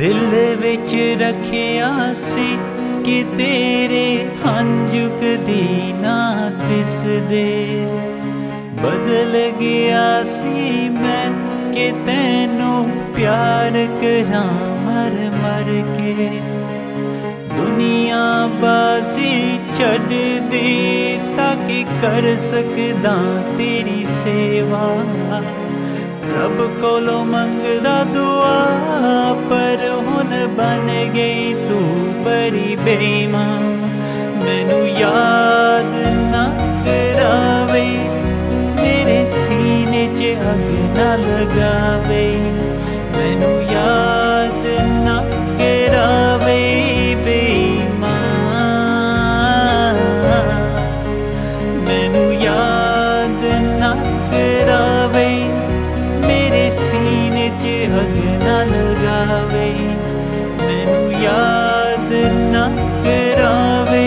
दिल विच रखिया सी कि तेरे हंझू कदी ना दिसदे। बदल गया सी मैं कि तैनू प्यार करां मर मर के। दुनिया बाजी छड्ड दी ताकि कर सकदा तेरी सेवा। रब कोलों मंगदा दुआ पर हुन बन गई तू बड़ी बेईमान। मैनू याद ना करावे मेरे सीने च अग ना लगावे। मैनू याद ना करावे बेईमान। मैनू याद ना करावे मेरे सीने च अग ना लगावे। मैनू याद ना करावे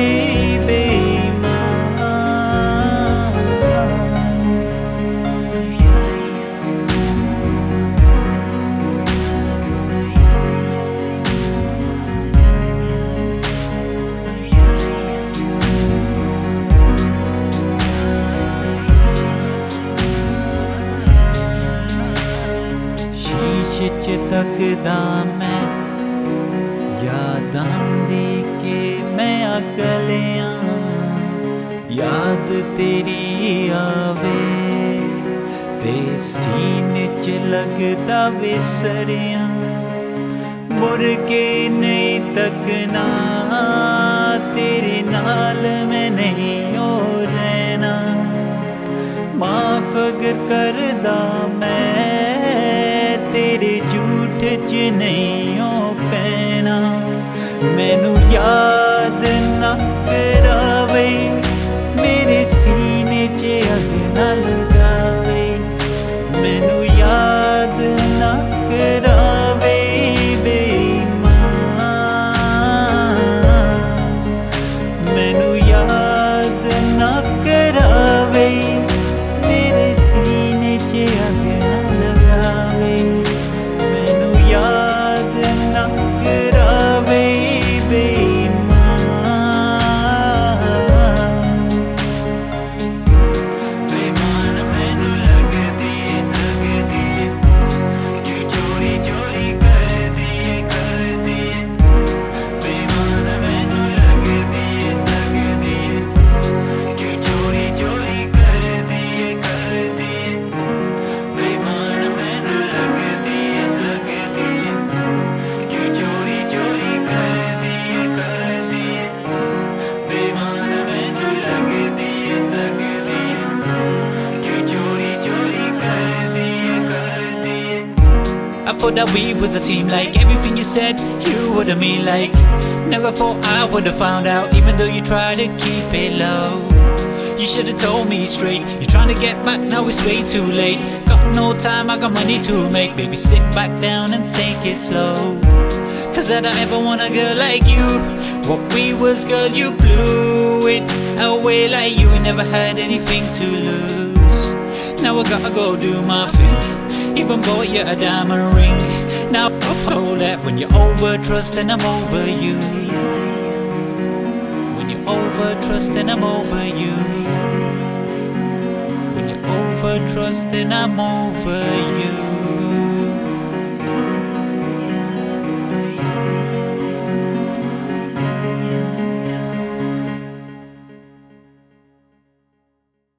शीशे च तकदा मैं यादां दी के मैं अकलियां। याद तेरी आवे ते सीने च लगदा विसरियां। मुड़ के नहीं तकना तेरे नाल मैं नहीं हो रहना। माफ अगर करदा मैं तेरे झूठ च नहीं हो पैना। मैनू याद ना करावे मेरे सीने च अग ना लगावे। मैनू याद ना करावे बेईमान। मैनू याद ना करावे मेरे सीने च अग ना लगावे। मैनू याद ना करावे बेईमान। बेईमान मैनू लगदी क्यों चोरी चोरी करदी बेईमान मैनू लगदी क्यों चोरी चोरी करदी बेईमान मैनू लगदी क्यों चोरी चोरी करदी बेईमान मैनू लगदी क्यों चोरी चोरी करदी। I thought that we was a team, like everything you said you would've mean, like never thought I would've found out, even though you tried to keep it low. You should've told me straight, you're trying to get back, now it's way too late. Got no time, I got money to make, baby sit back down and take it slow. Cause I don't ever want a girl like you. What we was, girl, you blew it away like you ain't never had anything to lose. Now I gotta go do my thing, even bought you a diamond ring. Now I know that when you're over trust then I'm over you. When you're over trust then I'm over you. When you're over trust then I'm over you.